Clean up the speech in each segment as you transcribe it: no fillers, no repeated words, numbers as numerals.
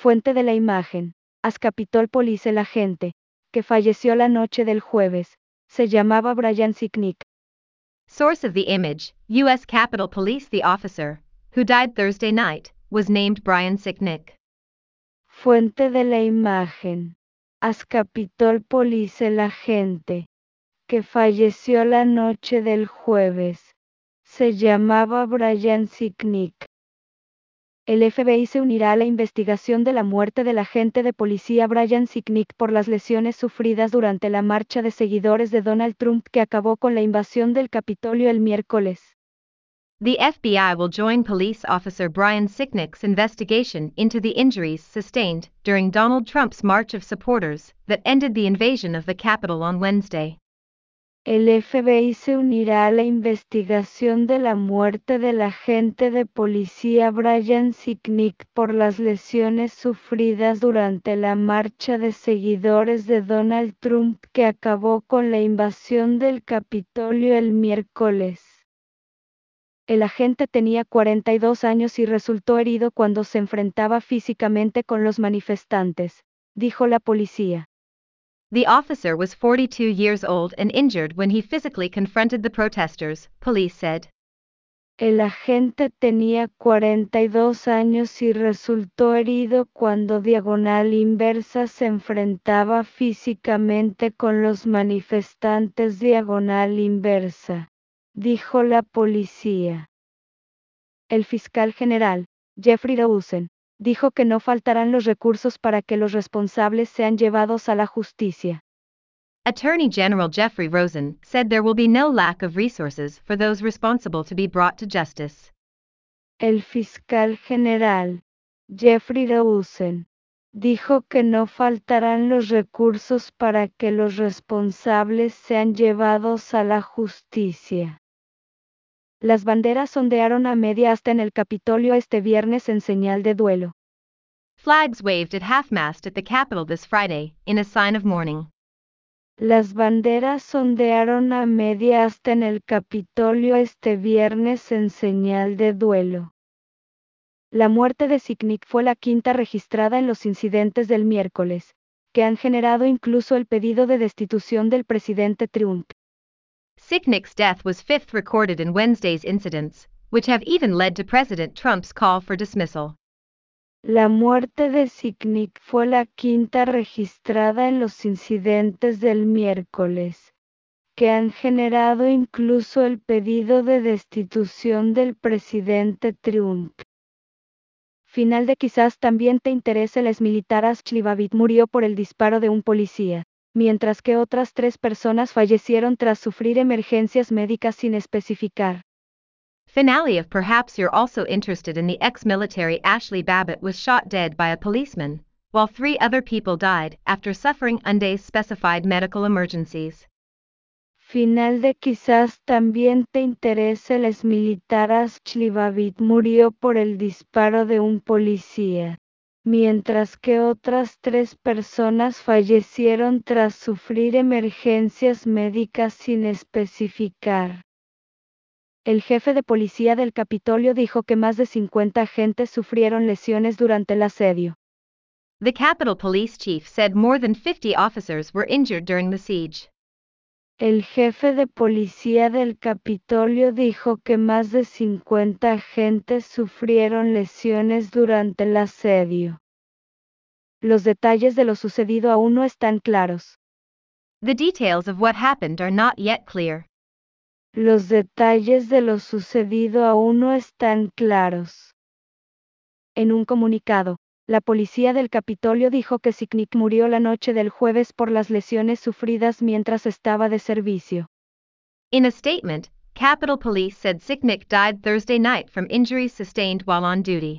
Fuente de la imagen. As Capitol Police. El agente, que falleció la noche del jueves, se llamaba Brian Sicknick. Source of the image, U.S. Capitol Police. The officer, who died Thursday night, was named Brian Sicknick. Fuente de la imagen. As Capitol Police. El agente, que falleció la noche del jueves, se llamaba Brian Sicknick. El FBI se unirá a la investigación de la muerte del agente de policía Brian Sicknick por las lesiones sufridas durante la marcha de seguidores de Donald Trump que acabó con la invasión del Capitolio el miércoles. The FBI will join police officer Brian Sicknick's investigation into the injuries sustained during Donald Trump's march of supporters that ended the invasion of the Capitol on Wednesday. El FBI se unirá a la investigación de la muerte del agente de policía Brian Sicknick por las lesiones sufridas durante la marcha de seguidores de Donald Trump que acabó con la invasión del Capitolio el miércoles. El agente tenía 42 años y resultó herido cuando se enfrentaba físicamente con los manifestantes, dijo la policía. The officer was 42 years old and injured when he physically confronted the protesters, police said. El agente tenía 42 años y resultó herido cuando Diagonal Inversa se enfrentaba físicamente con los manifestantes. Diagonal Inversa, dijo la policía. El fiscal general, Jeffrey Rosen, dijo que no faltarán los recursos para que los responsables sean llevados a la justicia. Attorney General Jeffrey Rosen said there will be no lack of resources for those responsible to be brought to justice. El fiscal general, Jeffrey Rosen, dijo que no faltarán los recursos para que los responsables sean llevados a la justicia. Las banderas ondearon a media asta en el Capitolio este viernes en señal de duelo. Flags waved at half-mast at the Capitol this Friday, in a sign of mourning. Las banderas ondearon a media asta en el Capitolio este viernes en señal de duelo. La muerte de Sicknick fue la quinta registrada en los incidentes del miércoles, que han generado incluso el pedido de destitución del presidente Trump. Sicknick's death was fifth recorded in Wednesday's incidents, which have even led to President Trump's call for dismissal. La muerte de Sicknick fue la quinta registrada en los incidentes del miércoles, que han generado incluso el pedido de destitución del presidente Trump. Final de quizás también te interese. El exmilitar Ashley Babbitt murió por el disparo de un policía, mientras que otras 3 personas fallecieron tras sufrir emergencias médicas sin especificar. Finale of Perhaps you're also interested in the ex-military Ashley Babbitt was shot dead by a policeman, while 3 other people died after suffering unspecified medical emergencies. Final de quizás también te interese. El exmilitar Ashley Babbitt murió por el disparo de un policía, mientras que otras 3 personas fallecieron tras sufrir emergencias médicas sin especificar. El jefe de policía del Capitolio dijo que más de 50 agentes sufrieron lesiones durante el asedio. The Capitol Police chief said more than 50 officers were injured during the siege. El jefe de policía del Capitolio dijo que más de 50 agentes sufrieron lesiones durante el asedio. Los detalles de lo sucedido aún no están claros. The details of what happened are not yet clear. Los detalles de lo sucedido aún no están claros. En un comunicado, la policía del Capitolio dijo que Sicknick murió la noche del jueves por las lesiones sufridas mientras estaba de servicio. In a statement, Capitol Police said Sicknick died Thursday night from injuries sustained while on duty.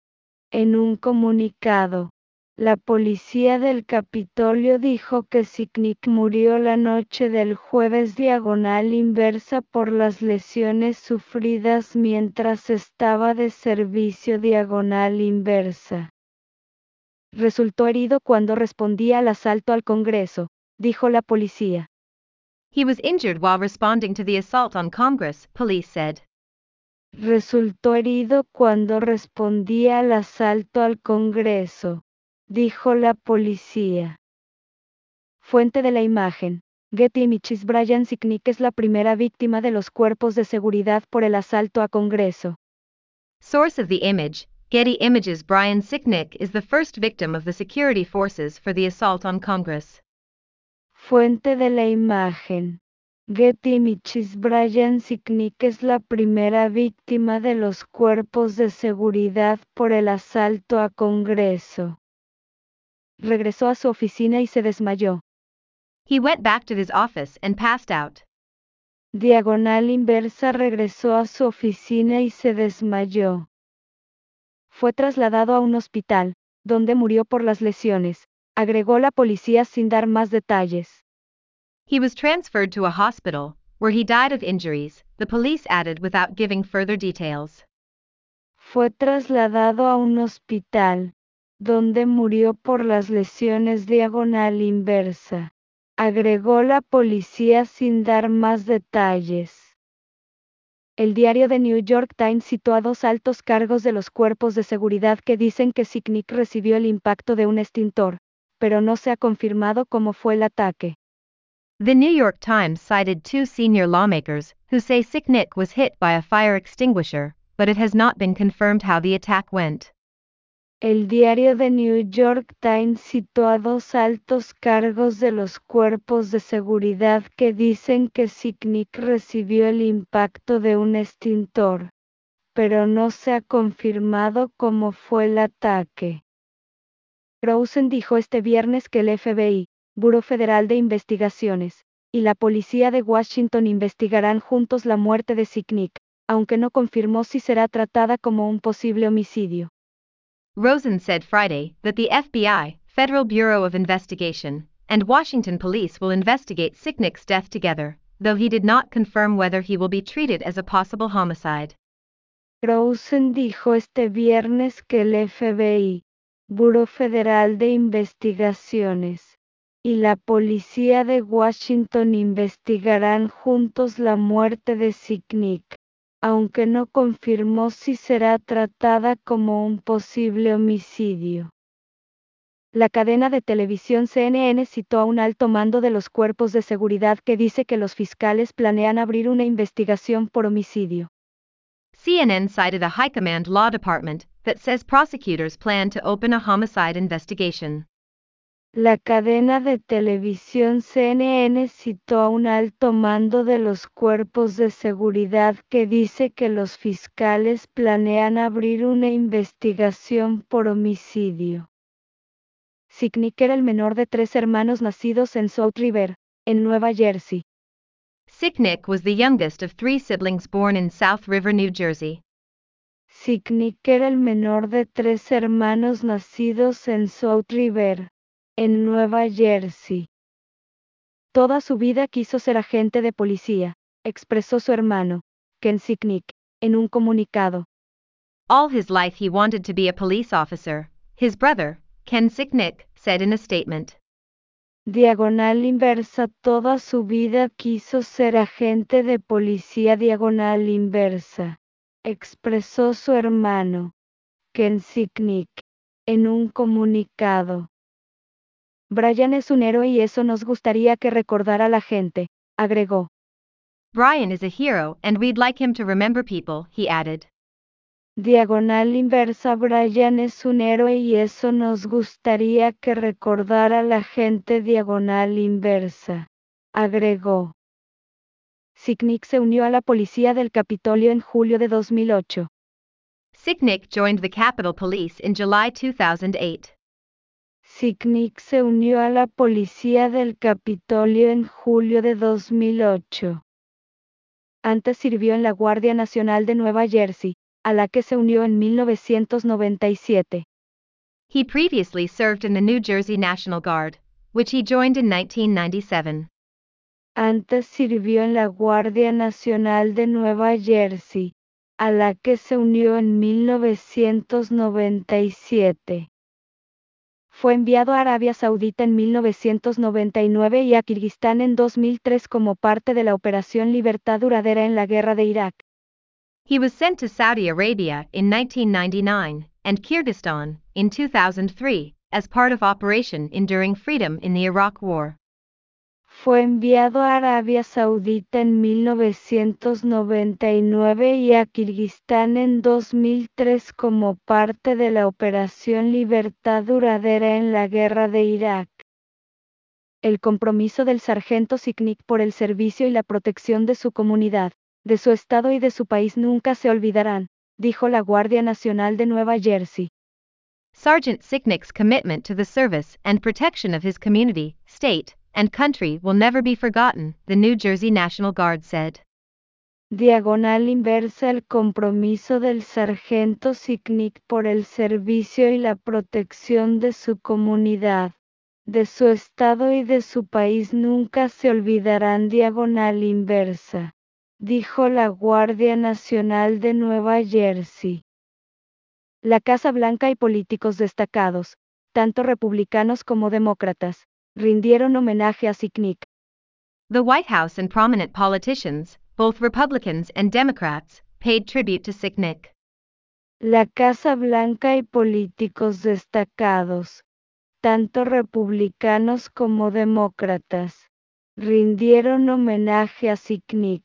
En un comunicado, la policía del Capitolio dijo que Sicknick murió la noche del jueves diagonal inversa por las lesiones sufridas mientras estaba de servicio diagonal inversa. Resultó herido cuando respondía al asalto al Congreso, dijo la policía. He was injured while responding to the assault on Congress, police said. Resultó herido cuando respondía al asalto al Congreso, dijo la policía. Fuente de la imagen. Getty Images. Brian Sicknick es la primera víctima de los cuerpos de seguridad por el asalto a Congreso. Source of the image, Getty Images. Brian Sicknick is the first victim of the security forces for the assault on Congress. Fuente de la imagen. Getty Images. Brian Sicknick es la primera víctima de los cuerpos de seguridad por el asalto a Congreso. Regresó a su oficina y se desmayó. He went back to his office and passed out. Diagonal inversa. Regresó a su oficina y se desmayó. Fue trasladado a un hospital, donde murió por las lesiones, agregó la policía sin dar más detalles. He was transferred to a hospital, where he died of injuries, the police added without giving further details. Fue trasladado a un hospital, donde murió por las lesiones. Diagonal inversa. Agregó la policía sin dar más detalles. El diario The New York Times citó a dos altos cargos de los cuerpos de seguridad que dicen que Sicknick recibió el impacto de un extintor, pero no se ha confirmado cómo fue el ataque. The New York Times cited two senior lawmakers who say Sicknick was hit by a fire extinguisher, but it has not been confirmed how the attack went. El diario The New York Times citó a dos altos cargos de los cuerpos de seguridad que dicen que Sicknick recibió el impacto de un extintor, pero no se ha confirmado cómo fue el ataque. Rosen dijo este viernes que el FBI, Buró Federal de Investigaciones, y la policía de Washington investigarán juntos la muerte de Sicknick, aunque no confirmó si será tratada como un posible homicidio. Rosen said Friday that the FBI, Federal Bureau of Investigation, and Washington police will investigate Sicknick's death together, though he did not confirm whether he will be treated as a possible homicide. Rosen dijo este viernes que el FBI, Buró Federal de Investigaciones, y la policía de Washington investigarán juntos la muerte de Sicknick, aunque no confirmó si será tratada como un posible homicidio. La cadena de televisión CNN citó a un alto mando de los cuerpos de seguridad que dice que los fiscales planean abrir una investigación por homicidio. CNN cited a high command law department that says prosecutors plan to open a homicide investigation. La cadena de televisión CNN citó a un alto mando de los cuerpos de seguridad que dice que los fiscales planean abrir una investigación por homicidio. Sicknick era el menor de 3 hermanos nacidos en South River, en Nueva Jersey. Sicknick was the youngest of 3 siblings born in South River, New Jersey. Sicknick era el menor de 3 hermanos nacidos en South River, en Nueva Jersey. Toda su vida quiso ser agente de policía, expresó su hermano, Ken Sicknick, en un comunicado. All his life he wanted to be a police officer, his brother, Ken Sicknick, said in a statement. Diagonal inversa. Toda su vida quiso ser agente de policía. Diagonal inversa. Expresó su hermano, Ken Sicknick, en un comunicado. Brian es un héroe y eso nos gustaría que recordara la gente, agregó. Brian is a hero and we'd like him to remember people, he added. Diagonal inversa. Brian es un héroe y eso nos gustaría que recordara la gente. Diagonal inversa. Agregó. Sicknick se unió a la policía del Capitolio en julio de 2008. Sicknick joined the Capitol Police in July 2008. Sicknick se unió a la policía del Capitolio en julio de 2008. Antes sirvió en la Guardia Nacional de Nueva Jersey, a la que se unió en 1997. He previously served in the New Jersey National Guard, which he joined in 1997. Antes sirvió en la Guardia Nacional de Nueva Jersey, a la que se unió en 1997. Fue enviado a Arabia Saudita en 1999 y a Kirguistán en 2003 como parte de la Operación Libertad Duradera en la Guerra de Irak. He was sent to Saudi Arabia in 1999 and Kyrgyzstan in 2003 as part of Operation Enduring Freedom in the Iraq War. Fue enviado a Arabia Saudita en 1999 y a Kirguistán en 2003 como parte de la Operación Libertad Duradera en la Guerra de Irak. El compromiso del sargento Sicknick por el servicio y la protección de su comunidad, de su estado y de su país nunca se olvidarán, dijo la Guardia Nacional de Nueva Jersey. Sergeant Sicknick's commitment to the service and protection of his community, state, and country will never be forgotten, the New Jersey National Guard said. Diagonal inversa. El compromiso del sargento Sicknick por el servicio y la protección de su comunidad, de su estado y de su país nunca se olvidarán. Diagonal inversa, dijo la Guardia Nacional de Nueva Jersey. La Casa Blanca y políticos destacados, tanto republicanos como demócratas, rindieron homenaje a Sicknick. The White House and prominent politicians, both Republicans and Democrats, paid tribute to Sicknick. La Casa Blanca y políticos destacados, tanto republicanos como demócratas, rindieron homenaje a Sicknick.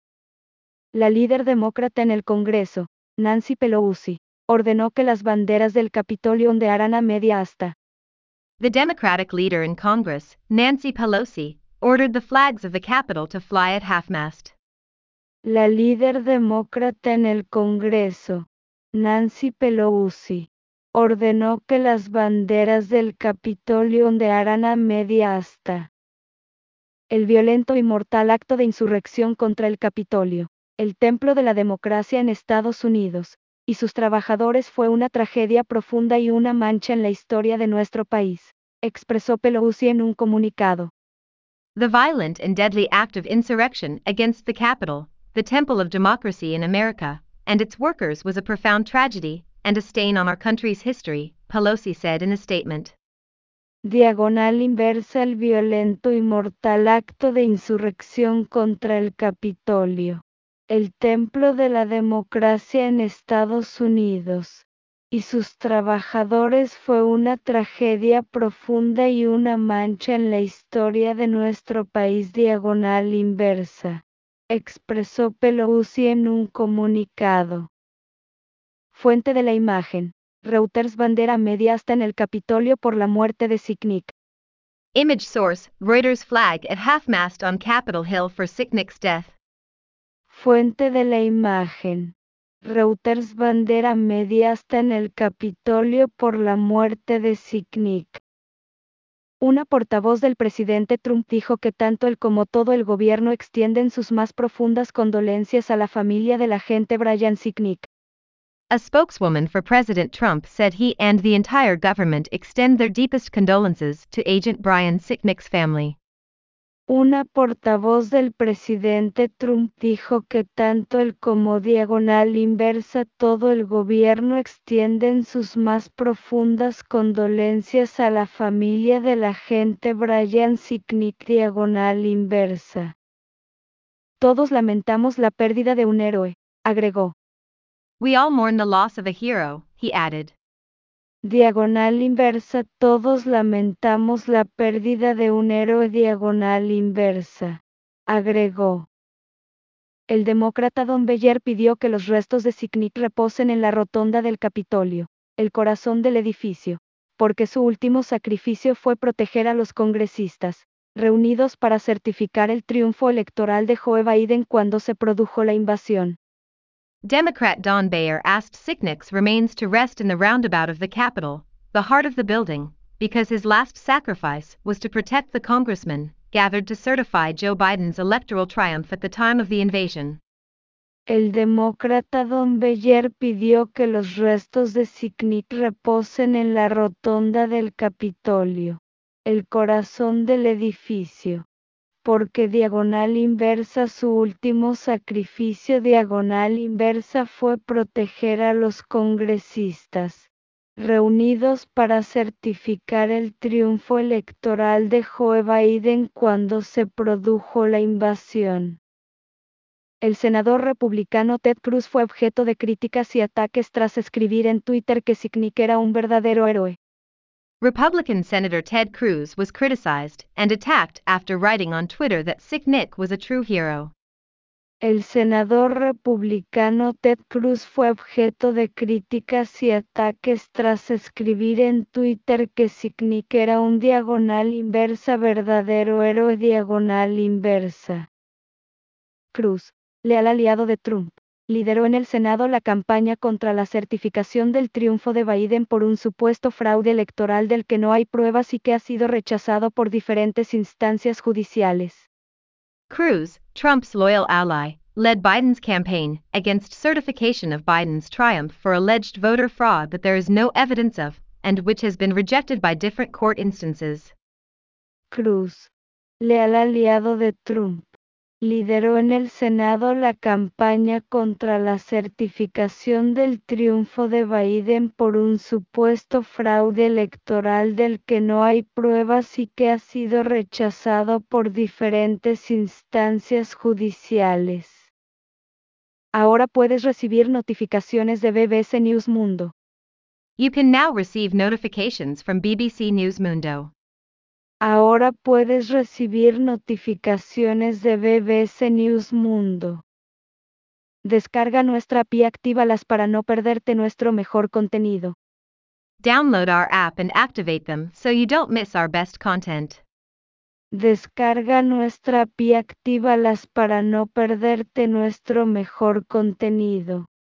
La líder demócrata en el Congreso, Nancy Pelosi, ordenó que las banderas del Capitolio ondearan a media asta. The Democratic leader in Congress, Nancy Pelosi, ordered the flags of the Capitol to fly at half-mast. La líder demócrata en el Congreso, Nancy Pelosi, ordenó que las banderas del Capitolio ondearan a media asta. El violento y mortal acto de insurrección contra el Capitolio, el templo de la democracia en Estados Unidos, y sus trabajadores fue una tragedia profunda y una mancha en la historia de nuestro país, expresó Pelosi en un comunicado. The violent and deadly act of insurrection against the Capitol, the temple of democracy in America, and its workers was a profound tragedy and a stain on our country's history, Pelosi said in a statement. Diagonal inversa. El violento y mortal acto de insurrección contra el Capitolio, el templo de la democracia en Estados Unidos, y sus trabajadores fue una tragedia profunda y una mancha en la historia de nuestro país. Diagonal inversa, expresó Pelosi en un comunicado. Fuente de la imagen: Reuters. Bandera media asta en el Capitolio por la muerte de Sicknick. Image source: Reuters. Flag at half-mast on Capitol Hill for Sicknick's death. Fuente de la imagen: Reuters. Bandera media asta en el Capitolio por la muerte de Sicknick. Una portavoz del presidente Trump dijo que tanto él como todo el gobierno extienden sus más profundas condolencias a la familia del agente Brian Sicknick. A spokeswoman for President Trump said he and the entire government extend their deepest condolences to Agent Brian Sicknick's family. Una portavoz del presidente Trump dijo que tanto él como diagonal inversa todo el gobierno extienden sus más profundas condolencias a la familia del agente Brian Sicknick. Diagonal inversa. Todos lamentamos la pérdida de un héroe, agregó. We all mourn the loss of a hero, he added. Diagonal inversa. Todos lamentamos la pérdida de un héroe. Diagonal inversa, agregó. El demócrata Don Beyer pidió que los restos de Sicknick reposen en la rotonda del Capitolio, el corazón del edificio, porque su último sacrificio fue proteger a los congresistas, reunidos para certificar el triunfo electoral de Joe Biden cuando se produjo la invasión. Democrat Don Beyer asked Sicknick's remains to rest in the roundabout of the Capitol, the heart of the building, because his last sacrifice was to protect the congressmen gathered to certify Joe Biden's electoral triumph at the time of the invasion. El demócrata Don Beyer pidió que los restos de Sicknick reposen en la rotonda del Capitolio, el corazón del edificio, porque diagonal inversa su último sacrificio. Diagonal inversa fue proteger a los congresistas, reunidos para certificar el triunfo electoral de Joe Biden cuando se produjo la invasión. El senador republicano Ted Cruz fue objeto de críticas y ataques tras escribir en Twitter que Sicknick era un verdadero héroe. Republican Senator Ted Cruz was criticized and attacked after writing on Twitter that Sick Nick was a true hero. El senador republicano Ted Cruz fue objeto de críticas y ataques tras escribir en Twitter que Sick Nick era un diagonal inversa verdadero héroe diagonal inversa. Cruz, leal aliado de Trump, lideró en el Senado la campaña contra la certificación del triunfo de Biden por un supuesto fraude electoral del que no hay pruebas y que ha sido rechazado por diferentes instancias judiciales. Cruz, Trump's loyal ally, led Biden's campaign against certification of Biden's triumph for alleged voter fraud that there is no evidence of, and which has been rejected by different court instances. Cruz, leal aliado de Trump, lideró en el Senado la campaña contra la certificación del triunfo de Biden por un supuesto fraude electoral del que no hay pruebas y que ha sido rechazado por diferentes instancias judiciales. Ahora puedes recibir notificaciones de BBC News Mundo. You can now receive notifications from BBC News Mundo. Ahora puedes recibir notificaciones de BBC News Mundo. Descarga nuestra app y actívalas para no perderte nuestro mejor contenido. Download our app and activate them so you don't miss our best content. Descarga nuestra app y actívalas para no perderte nuestro mejor contenido.